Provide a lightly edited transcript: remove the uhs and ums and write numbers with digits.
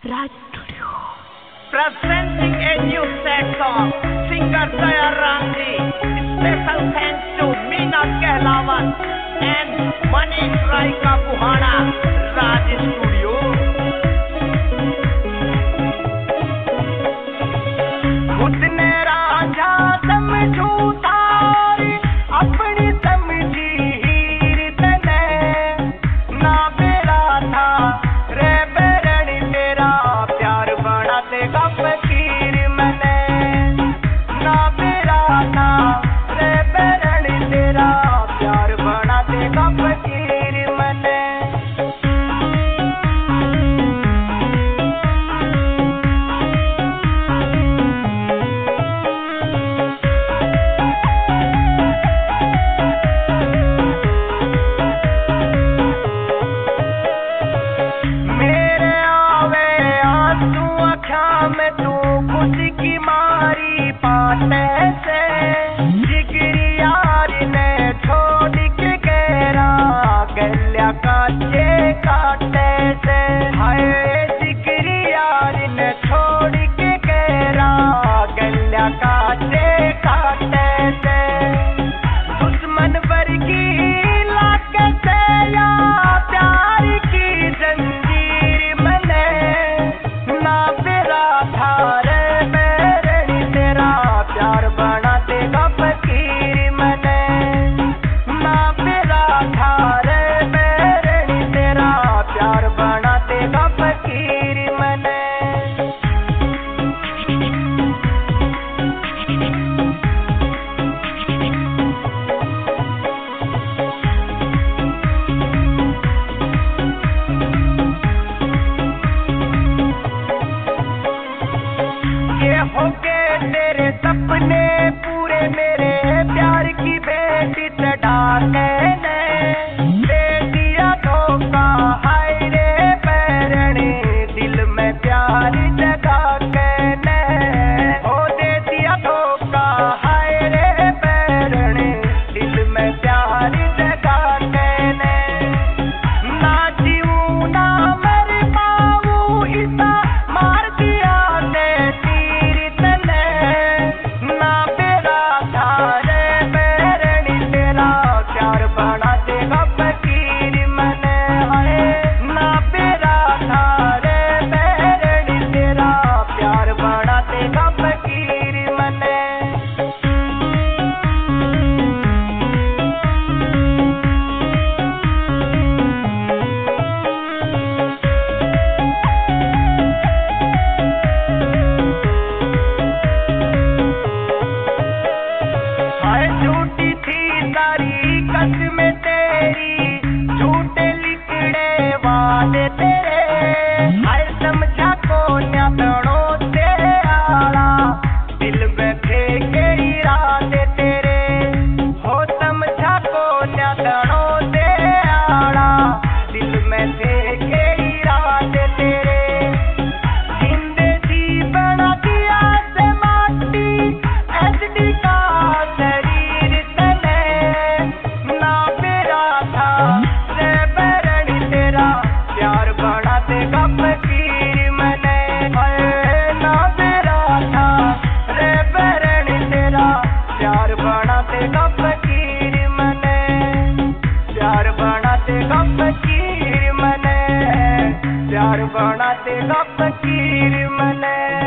Raj Studio. Presenting a new set song, singer Daya Ramji. Special thanks to Meena Kehlawan and Manish Rai ka Buhana, Raj Studio. खुद ने राजा समझू थारी अपनी समझी हीर तने ना बेरा था रे बेरणी तेरा प्यार बना देगा फकीर मने ना बेरा था रे बेरणी तेरा प्यार बना देगा फकीर मने में तू खुशी की मारी पाते से जिगरी यार ने छोड़ के गहरा गल्या काटे काटे से हाय जिगरी यार ने छोड़ के गहरा गल्या काटे काटे से दुश्मन वर्गी लाके से या प्यार की जंजीर मने ना थारे बेरणी तेरा प्यार बना देगा फकीर मने ना मेरा थारे बेरणी तेरा प्यार बना देगा फकीर मने हो गए तेरे सपने पूरे मेरे प्यार की बेटी चढ़ा के दे दिया धोखा हाय रे बैरणी दिल में प्यार जगा के हो दे दिया धोखा हाय रे बैरणी दिल में प्यार जगा के ना जीऊं ना मर पाऊं इतना मार दिया झूठी थी सारी कसमें तेरी झूठे लिखड़े वादे तेरे हर समझा को न्यादड़ो से आला दिल में थे के इरादे तेरे हो समझा को न्यादड़ो से आला दिल में थे के इरादे तेरे जिंदे जी बना दिया से माटी एसडी का प्यार बना देगा फकीर मने प्यार बना देगा फकीर मने प्यार बना देगा फकीर मने